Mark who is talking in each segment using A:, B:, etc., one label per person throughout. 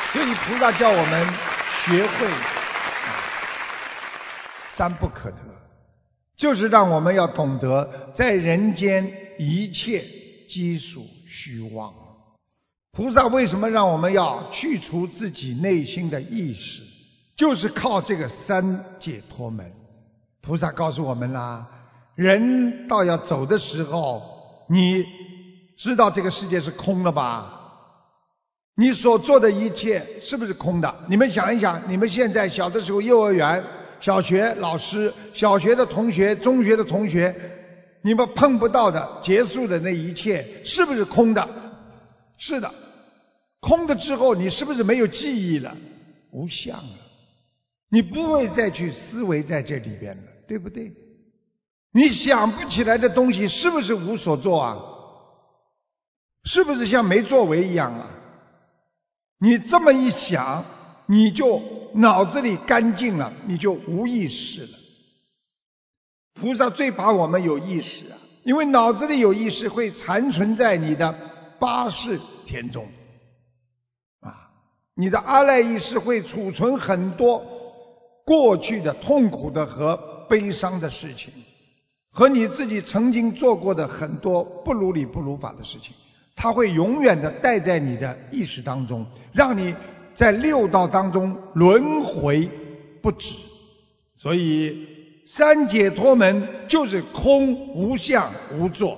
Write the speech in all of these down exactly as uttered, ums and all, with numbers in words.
A: 所以菩萨叫我们学会三不可得，就是让我们要懂得在人间一切皆属虚妄。菩萨为什么让我们要去除自己内心的意识，就是靠这个三解脱门。菩萨告诉我们啦，人到要走的时候，你知道这个世界是空了吧？你所做的一切是不是空的？你们想一想，你们现在小的时候，幼儿园、小学老师、小学的同学、中学的同学，你们碰不到的、结束的那一切，是不是空的？是的。空的之后，你是不是没有记忆了？无相了。你不会再去思维在这里边了，对不对？你想不起来的东西，是不是无所作啊？是不是像没作为一样啊？你这么一想，你就脑子里干净了，你就无意识了。菩萨最怕我们有意识啊，因为脑子里有意识会残存在你的八识田中啊，你的阿赖意识会储存很多过去的痛苦的和悲伤的事情，和你自己曾经做过的很多不如理不如法的事情，它会永远的带在你的意识当中，让你在六道当中轮回不止。所以三解脱门就是空、无相、无作。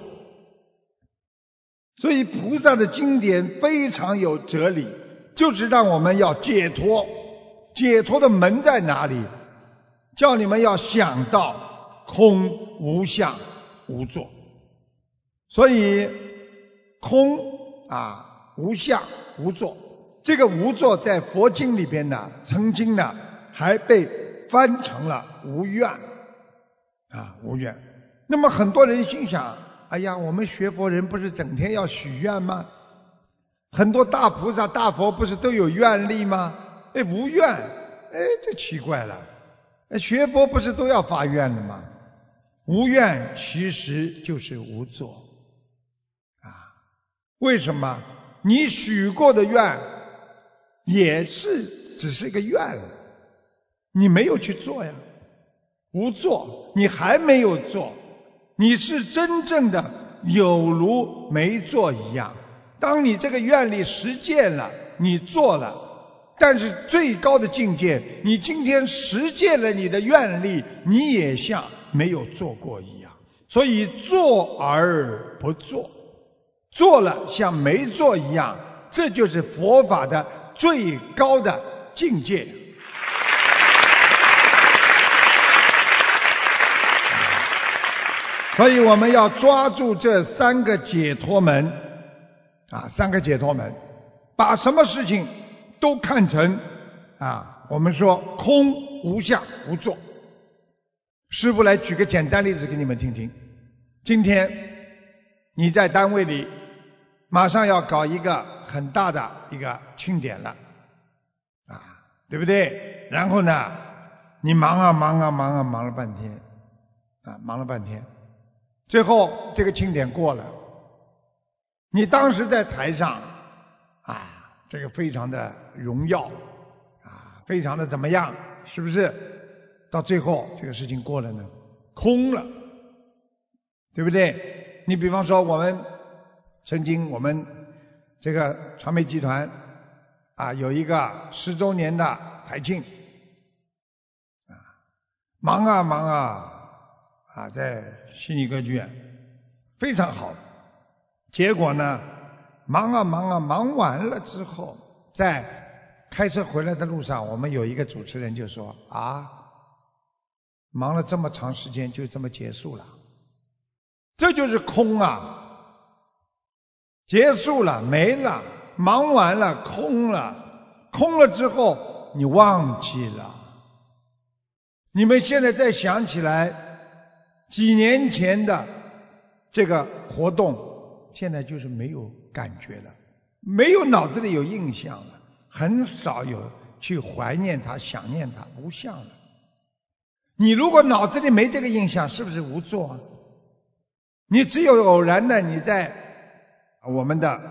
A: 所以菩萨的经典非常有哲理，就是让我们要解脱。解脱的门在哪里？叫你们要想到空、无相、无作。所以空啊，无相无作，这个无作在佛经里边呢，曾经呢还被翻成了无愿啊，无愿。那么很多人心想，哎呀，我们学佛人不是整天要许愿吗？很多大菩萨大佛不是都有愿力吗？哎，无愿，哎，这奇怪了，学佛不是都要发愿的吗？无愿其实就是无作。为什么？你许过的愿也是只是一个愿，你没有去做呀。无做，你还没有做，你是真正的有如没做一样。当你这个愿力实践了，你做了，但是最高的境界，你今天实践了你的愿力，你也像没有做过一样。所以做而不做，做了像没做一样，这就是佛法的最高的境界。所以我们要抓住这三个解脱门啊，三个解脱门，把什么事情都看成啊，我们说空、无相、无作。师父来举个简单例子给你们听听。今天你在单位里马上要搞一个很大的一个庆典了啊，对不对？然后呢，你忙啊忙啊忙啊忙了半天啊，忙了半天，最后这个庆典过了，你当时在台上啊，这个非常的荣耀啊，非常的怎么样，是不是？到最后这个事情过了呢，空了，对不对？你比方说我们曾经我们这个传媒集团啊有一个十周年的台庆啊，忙啊忙啊啊，在悉尼歌剧院非常好，结果呢忙啊忙啊忙完了之后，在开车回来的路上，我们有一个主持人就说啊，忙了这么长时间就这么结束了，这就是空啊，结束了，没了，忙完了，空了，空了之后你忘记了。你们现在再想起来几年前的这个活动，现在就是没有感觉了，没有脑子里有印象了，很少有去怀念它、想念它，无相了。你如果脑子里没这个印象，是不是无作啊？你只有偶然的你在我们的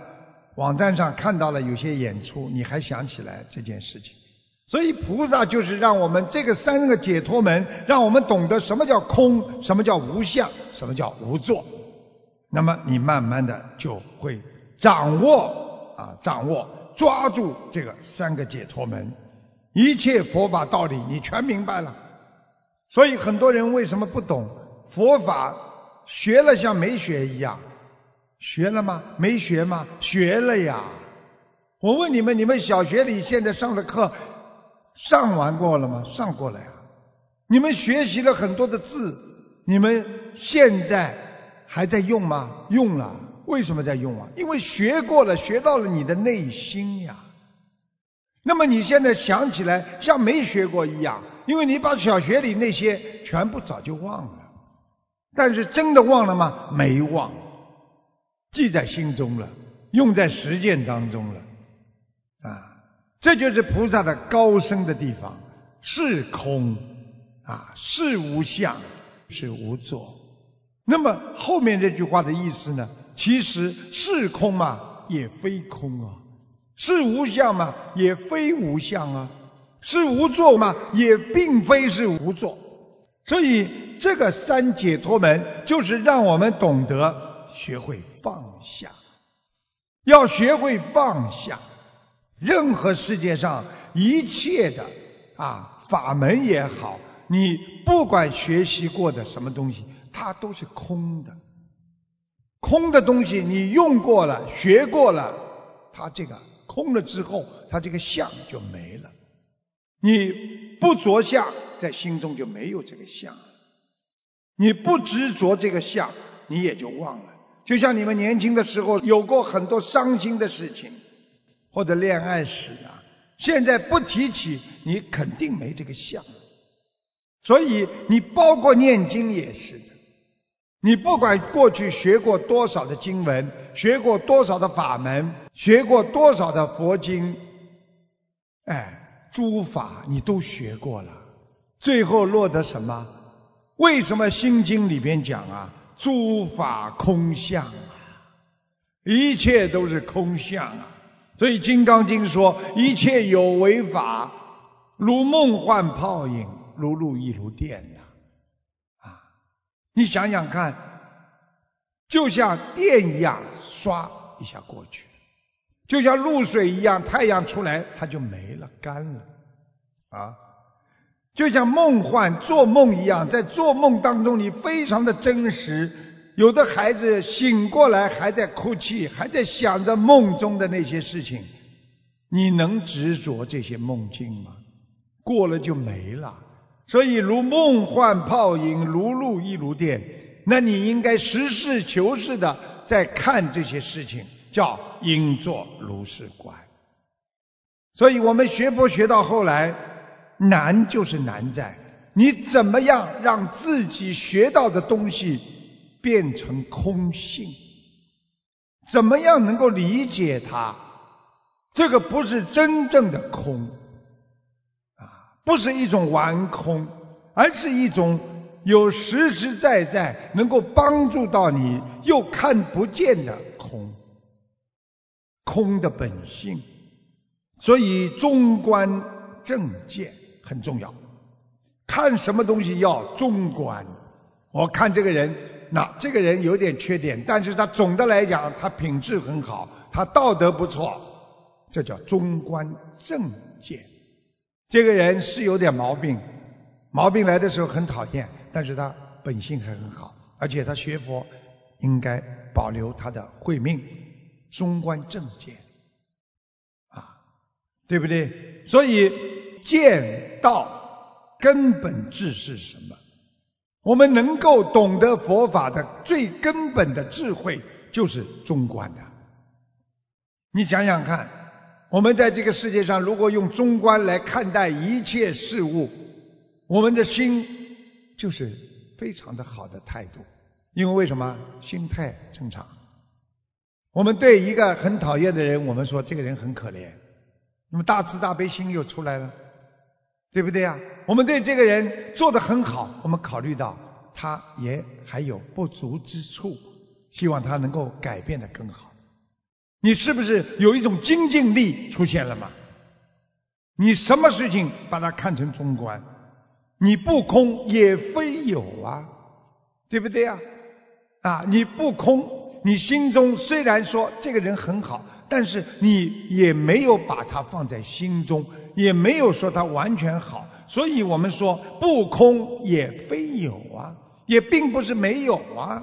A: 网站上看到了有些演出，你还想起来这件事情。所以菩萨就是让我们这个三个解脱门，让我们懂得什么叫空，什么叫无相，什么叫无作。那么你慢慢的就会掌握啊，掌握抓住这个三个解脱门，一切佛法道理你全明白了。所以很多人为什么不懂佛法，学了像没学一样。学了吗？没学吗？学了呀。我问你们，你们小学里现在上的课上完过了吗？上过了呀。你们学习了很多的字，你们现在还在用吗？用了。为什么在用啊？因为学过了，学到了你的内心呀。那么你现在想起来像没学过一样，因为你把小学里那些全部早就忘了。但是真的忘了吗？没忘，记在心中了，用在实践当中了啊！这就是菩萨的高深的地方，是空啊，是无相，是无作。那么后面这句话的意思呢？其实是空嘛，也非空啊；是无相嘛，也非无相啊；是无作嘛，也并非是无作。所以这个三解脱门就是让我们懂得学会放下，要学会放下任何世界上一切的啊法门也好，你不管学习过的什么东西，它都是空的。空的东西你用过了，学过了，它这个空了之后，它这个相就没了。你不着相，在心中就没有这个相。你不执着这个相，你也就忘了。就像你们年轻的时候有过很多伤心的事情，或者恋爱史啊，现在不提起，你肯定没这个相。所以你包括念经也是的，你不管过去学过多少的经文，学过多少的法门，学过多少的佛经，哎，诸法你都学过了，最后落得什么？为什么心经里边讲啊，诸法空相啊，一切都是空相啊。所以金刚经说，一切有为法，如梦幻泡影，如露亦如电呐。啊，你想想看，就像电一样，刷一下过去，就像露水一样，太阳出来它就没了，干了啊。就像梦幻做梦一样，在做梦当中你非常的真实。有的孩子醒过来还在哭泣，还在想着梦中的那些事情，你能执着这些梦境吗？过了就没了。所以如梦幻泡影，如露亦如电，那你应该实事求是的在看这些事情，叫应作如是观。所以我们学佛学到后来，难就是难在你怎么样让自己学到的东西变成空性，怎么样能够理解它。这个不是真正的空啊，不是一种玩空，而是一种有实实在在能够帮助到你又看不见的空，空的本性。所以中观正见很重要，看什么东西要中观。我看这个人，那这个人有点缺点，但是他总的来讲他品质很好，他道德不错，这叫中观正见。这个人是有点毛病，毛病来的时候很讨厌，但是他本性还很好，而且他学佛应该保留他的慧命，中观正见啊，对不对？所以见道根本智是什么？我们能够懂得佛法的最根本的智慧就是中观的。你想想看，我们在这个世界上如果用中观来看待一切事物，我们的心就是非常的好的态度。因为为什么？心态正常。我们对一个很讨厌的人，我们说这个人很可怜，那么大慈大悲心又出来了，对不对啊？我们对这个人做得很好，我们考虑到他也还有不足之处，希望他能够改变得更好。 你是不是有一种精进力出现了吗？你什么事情把它看成中观，你不空也非有啊，对不对啊？啊，你不空，你心中虽然说这个人很好，但是你也没有把他放在心中，也没有说他完全好，所以我们说不空也非有啊，也并不是没有啊。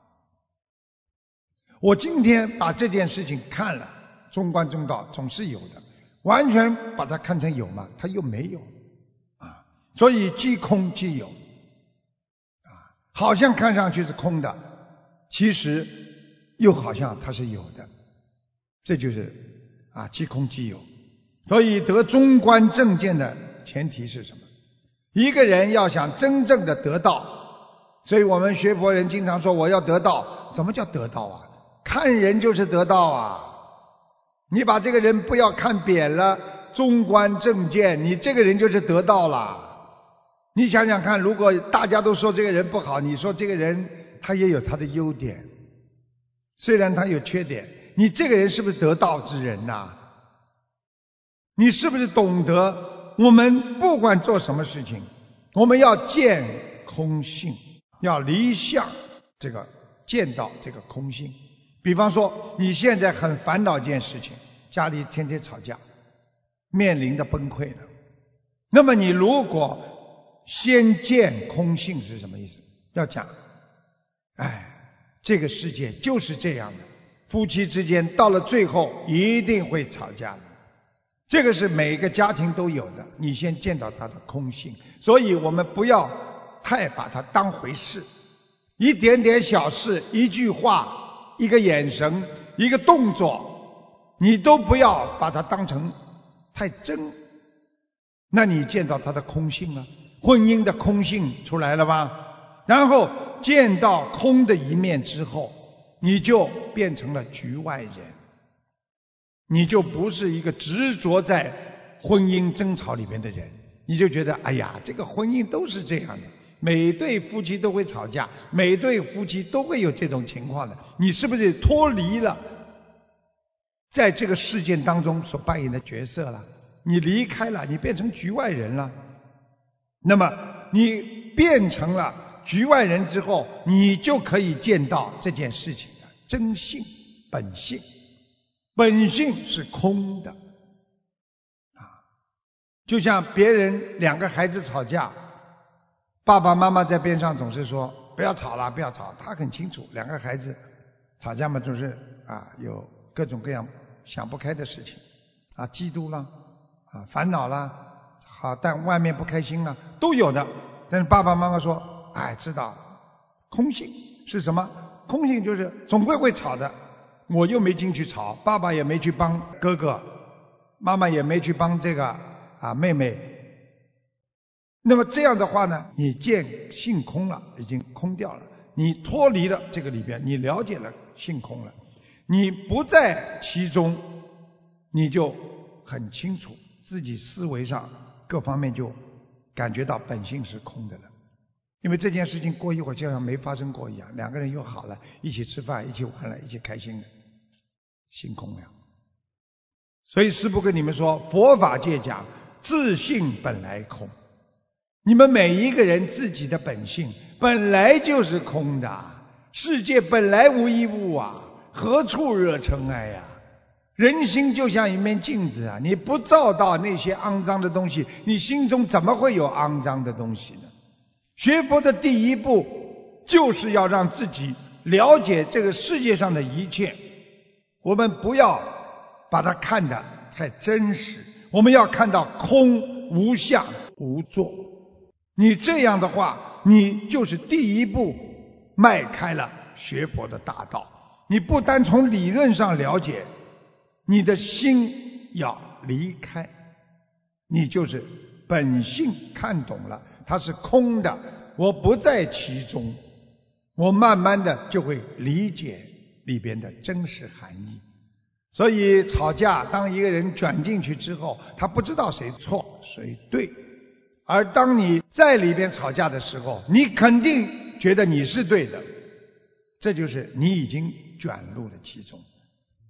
A: 我今天把这件事情看了，中观中道总是有的，完全把它看成有吗？它又没有啊，所以即空即有啊，好像看上去是空的，其实又好像它是有的，这就是啊即空即有。所以得中观正见的前提是什么？一个人要想真正的得道，所以我们学佛人经常说我要得道，什么叫得道啊？看人就是得道啊！你把这个人不要看扁了，中观正见，你这个人就是得道了。你想想看，如果大家都说这个人不好，你说这个人他也有他的优点，虽然他有缺点，你这个人是不是得道之人呐、啊？你是不是懂得我们不管做什么事情，我们要见空性，要离相，这个见到这个空性。比方说你现在很烦恼一件事情，家里天天吵架，面临的崩溃了，那么你如果先见空性是什么意思？要讲哎，这个世界就是这样的，夫妻之间到了最后一定会吵架的，这个是每个家庭都有的，你先见到它的空性。所以我们不要太把它当回事，一点点小事，一句话，一个眼神，一个动作，你都不要把它当成太真，那你见到它的空性了，婚姻的空性出来了吧？然后见到空的一面之后，你就变成了局外人，你就不是一个执着在婚姻争吵里面的人，你就觉得哎呀，这个婚姻都是这样的，每对夫妻都会吵架，每对夫妻都会有这种情况的，你是不是脱离了在这个事件当中所扮演的角色了？你离开了，你变成局外人了。那么你变成了局外人之后，你就可以见到这件事情的真性本性。本性是空的啊，就像别人两个孩子吵架，爸爸妈妈在边上总是说不要吵了不要吵，他很清楚两个孩子吵架嘛，就是啊有各种各样想不开的事情啊，嫉妒啦啊烦恼啦，好但外面不开心啦都有的，但是爸爸妈妈说哎知道空性是什么？空性就是总归会吵的，我又没进去吵，爸爸也没去帮哥哥，妈妈也没去帮这个啊妹妹，那么这样的话呢，你见性空了，已经空掉了，你脱离了这个里边，你了解了性空了，你不在其中，你就很清楚自己思维上各方面就感觉到本性是空的了。因为这件事情过一会儿就像没发生过一样，两个人又好了，一起吃饭，一起玩了，一起开心了，性空了。所以师父跟你们说，佛法界讲自性本来空，你们每一个人自己的本性本来就是空的，世界本来无一物啊，何处惹尘埃呀？人心就像一面镜子啊，你不照到那些肮脏的东西，你心中怎么会有肮脏的东西呢？学佛的第一步就是要让自己了解这个世界上的一切，我们不要把它看得太真实，我们要看到空无相无作。你这样的话，你就是第一步迈开了学佛的大道。你不单从理论上了解，你的心要离开，你就是本性看懂了，它是空的，我不在其中，我慢慢的就会理解里边的真实含义。所以吵架，当一个人卷进去之后，他不知道谁错谁对，而当你在里边吵架的时候，你肯定觉得你是对的，这就是你已经卷入了其中。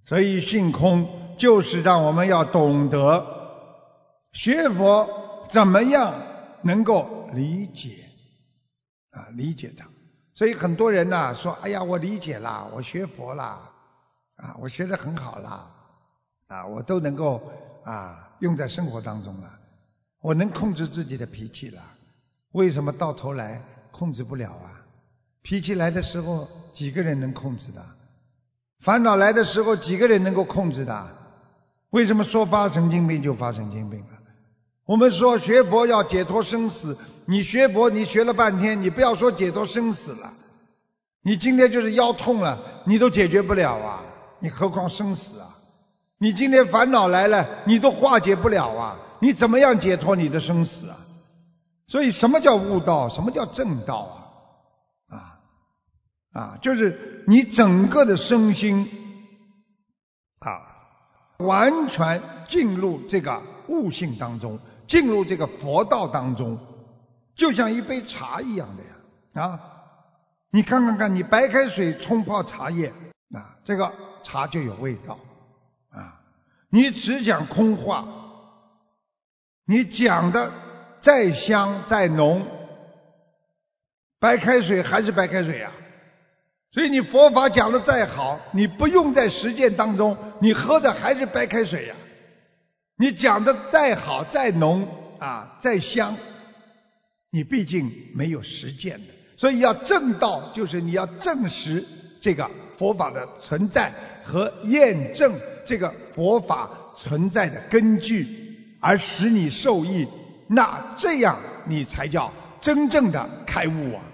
A: 所以性空就是让我们要懂得学佛怎么样能够理解啊，理解它。所以很多人呢说，哎呀，我理解了，我学佛了啊，我学得很好了啊，我都能够啊用在生活当中了，我能控制自己的脾气了。为什么到头来控制不了啊？脾气来的时候几个人能控制的？烦恼来的时候几个人能够控制的？为什么说发神经病就发神经病了？我们说学佛要解脱生死，你学佛你学了半天，你不要说解脱生死了，你今天就是腰痛了，你都解决不了啊，你何况生死啊？你今天烦恼来了，你都化解不了啊，你怎么样解脱你的生死啊？所以什么叫悟道？什么叫正道啊？啊啊，就是你整个的身心啊，完全进入这个悟性当中，进入这个佛道当中，就像一杯茶一样的呀啊！你看看看，你白开水冲泡茶叶啊，这个茶就有味道啊。你只讲空话，你讲的再香再浓，白开水还是白开水啊。所以你佛法讲的再好，你不用在实践当中，你喝的还是白开水呀。你讲的再好再浓啊再香，你毕竟没有实践的。所以要正道，就是你要证实这个佛法的存在和验证这个佛法存在的根据，而使你受益，那这样你才叫真正的开悟啊。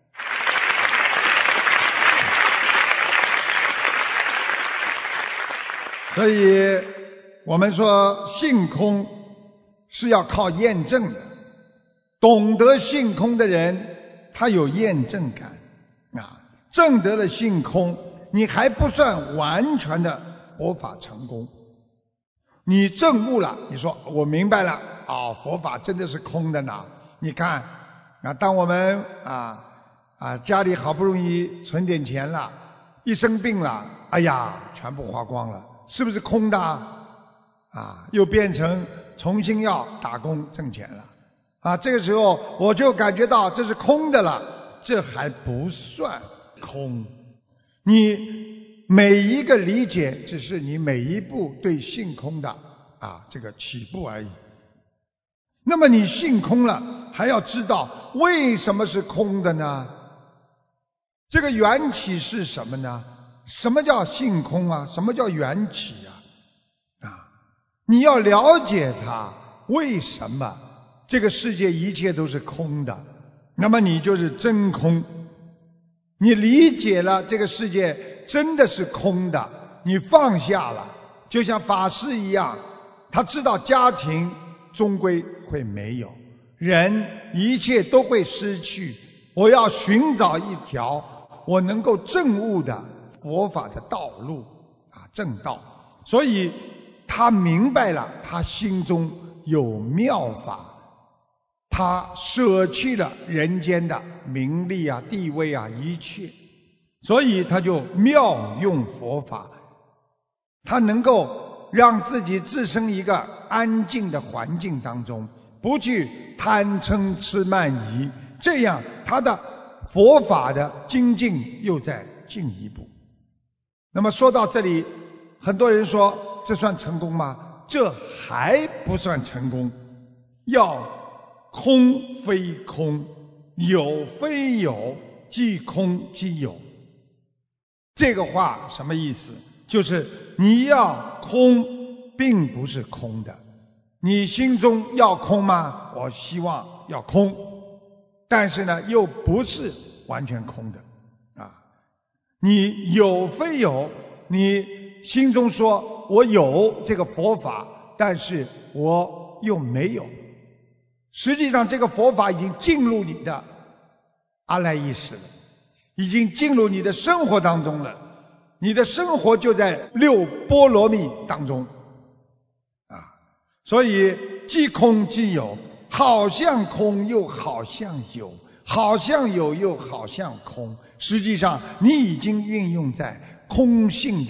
A: 所以我们说性空是要靠验证的，懂得性空的人他有验证感啊，证得了性空，你还不算完全的佛法成功。你证悟了，你说我明白了啊，佛法真的是空的呢。你看啊，当我们啊啊家里好不容易存点钱了，一生病了，哎呀，全部花光了，是不是空的啊？又变成重新要打工挣钱了啊！这个时候我就感觉到这是空的了，这还不算空。你每一个理解只是你每一步对性空的啊这个起步而已。那么你性空了，还要知道为什么是空的呢？这个缘起是什么呢？什么叫性空啊？什么叫缘起啊？啊，你要了解它，为什么这个世界一切都是空的，那么你就是真空。你理解了这个世界真的是空的，你放下了，就像法师一样，他知道家庭终归会没有，人一切都会失去，我要寻找一条我能够证悟的佛法的道路啊，正道。所以他明白了，他心中有妙法，他舍弃了人间的名利啊、地位啊一切，所以他就妙用佛法，他能够让自己置身一个安静的环境当中，不去贪嗔痴慢疑，这样他的佛法的精进又在进一步。那么说到这里，很多人说这算成功吗？这还不算成功，要空非空，有非有，即空即有。这个话什么意思？就是你要空并不是空的，你心中要空吗？我希望要空，但是呢又不是完全空的啊。你有非有，你心中说我有这个佛法，但是我又没有，实际上这个佛法已经进入你的阿赖意识了，已经进入你的生活当中了，你的生活就在六波罗蜜当中啊。所以即空即有，好像空又好像有，好像有又好像空，实际上你已经运用在空性的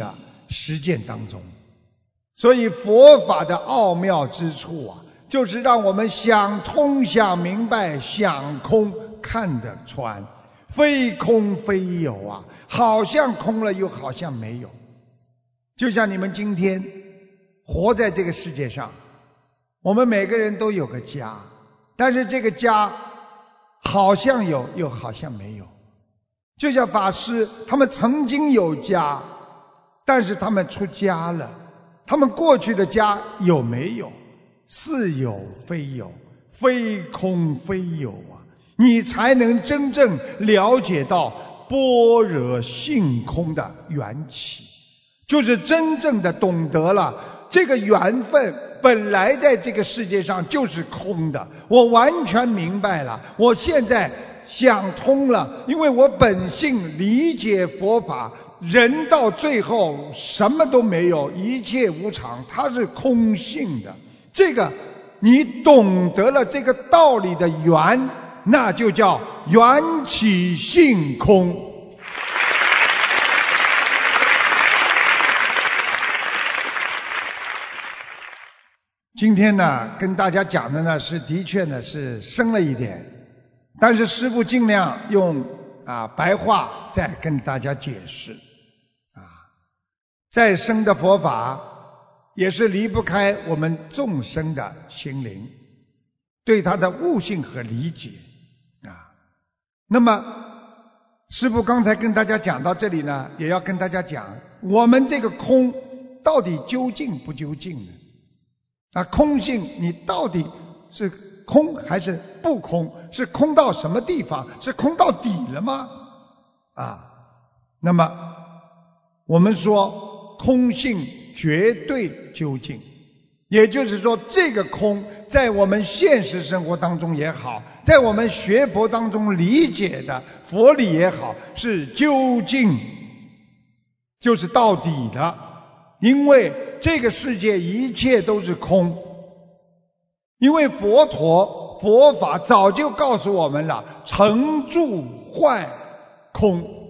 A: 实践当中。所以佛法的奥妙之处啊，就是让我们想通想明白，想空看得穿，非空非有啊，好像空了又好像没有。就像你们今天活在这个世界上，我们每个人都有个家，但是这个家好像有又好像没有。就像法师他们曾经有家，但是他们出家了，他们过去的家有没有？似有非有，非空非有啊，你才能真正了解到般若性空的缘起，就是真正的懂得了这个缘分本来在这个世界上就是空的，我完全明白了，我现在想通了，因为我本性理解佛法，人到最后什么都没有，一切无常，它是空性的。这个你懂得了这个道理的缘，那就叫缘起性空。今天呢跟大家讲的呢是的确呢是深了一点，但是师父尽量用啊白话再跟大家解释啊。再深的佛法也是离不开我们众生的心灵对它的悟性和理解啊。那么师父刚才跟大家讲到这里呢，也要跟大家讲我们这个空到底究竟不究竟呢？啊，空性你到底是空还是不空？是空到什么地方？是空到底了吗？啊，那么我们说空性绝对究竟，也就是说这个空在我们现实生活当中也好，在我们学佛当中理解的佛理也好，是究竟，就是到底的。因为这个世界一切都是空，因为佛陀佛法早就告诉我们了，成住坏空。